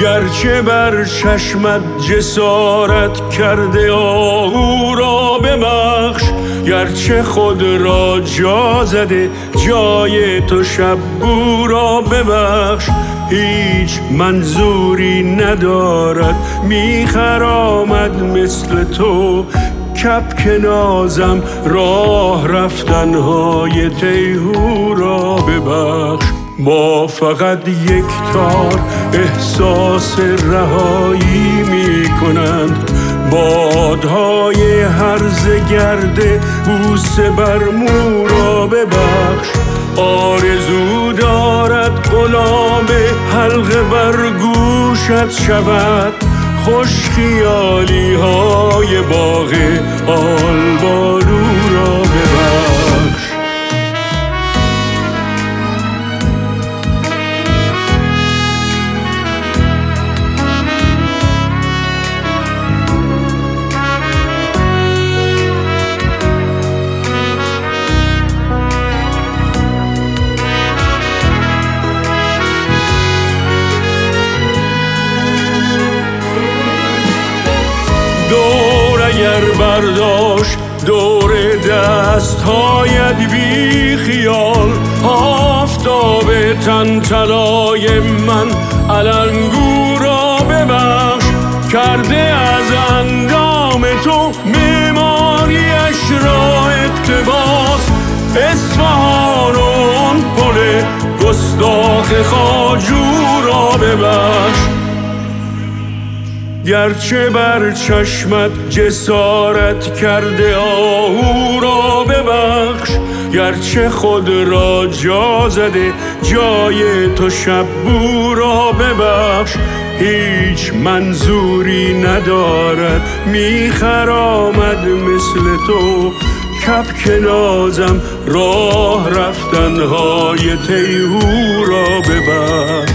گرچه بر چشمت جسارت کرده آهو را ببخش، گرچه خود را جا زده جای تو شبو را ببخش. هیچ منظوری ندارد میخرامد مثل تو، کبک نازم راه رفتنهای تیهو را ببخش. با فقط یک تار احساس رهایی می کنند بادهای هرزه گرده بوسه بر مو را ببخش. آرزو دارد غلام حلقه بر گوشت شود، خوش خیالی های باغ آلبالو را ببخش. دور اگر برداشت دور دستهایت بی خیال، آفتاب تن طلای من علنگو را ببخش. کرده از اندام تو معماریش را اقتباس، اصفهان و آن پل گستاخ خواجو را ببخش. گرچه بر چشمت جسارت کرده آهو را ببخش، گرچه خود را جا زده جای تو شبو را ببخش. هیچ منظوری ندارد میخرامد مثل تو، کبک نازم راه رفتنهای تیهو را ببخش.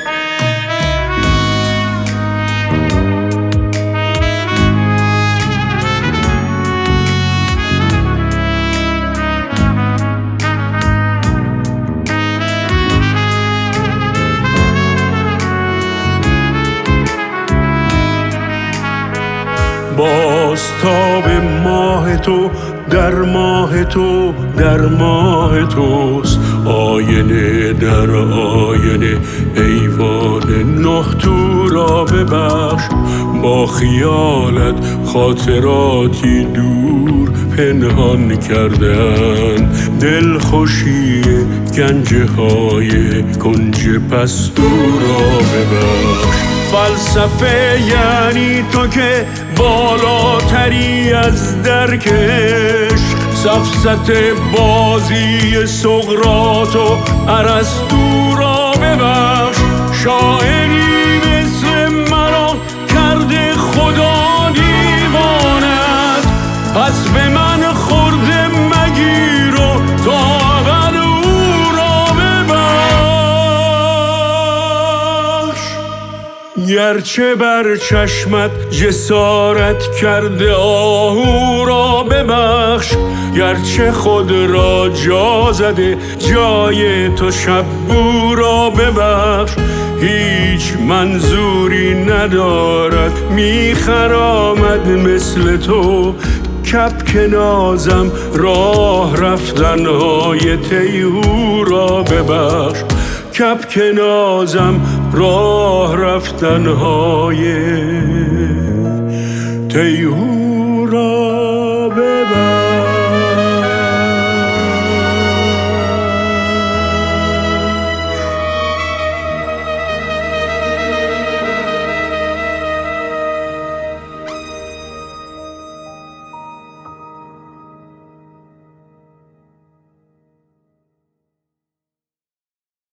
بازتاب ماه تو در ماه تو در ماه توست، آینه در آینه ایوان نه تو را ببخش. با خیالت خاطراتی دور پنهان کردن، دلخوشی گنجه های کنج پستو را ببخش. فلسفه یعنی تو که بالاتری از درک عشق، سفسطه بازی سقراط و ارسطو را ببخش. شاعری مثل مرا کرده خدا دیوانت، پس به من خورده مگیر و تا اول او را ببخش. گرچه بر چشمت جسارت کرده آهو را ببخش، گرچه خود را جا زده جای تو شبو را ببخش. هیچ منظوری ندارد میخرامد مثل تو، کبک نازم راه رفتنهای تیهو را ببخش. کبک نازم راه رفتنهای تیهو